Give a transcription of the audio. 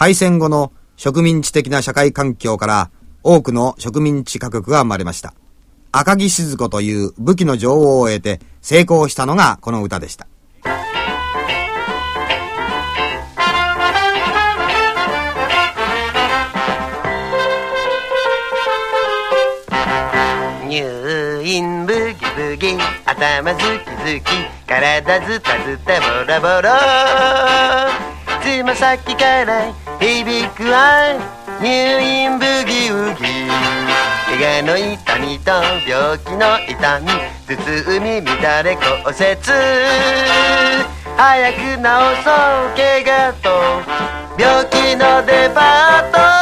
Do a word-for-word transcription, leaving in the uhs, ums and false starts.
敗戦後の植民地的な社会環境から多くの植民地歌曲が生まれました。赤城静子という武器の女王を得て成功したのがこの歌でした。 入院ブギブギ頭ズキズキ体ズタズタボロボロつま先から響く愛入院ブギウギ怪我の痛みと病気の痛み包み乱れ骨折早く治そう怪我と病気のデパート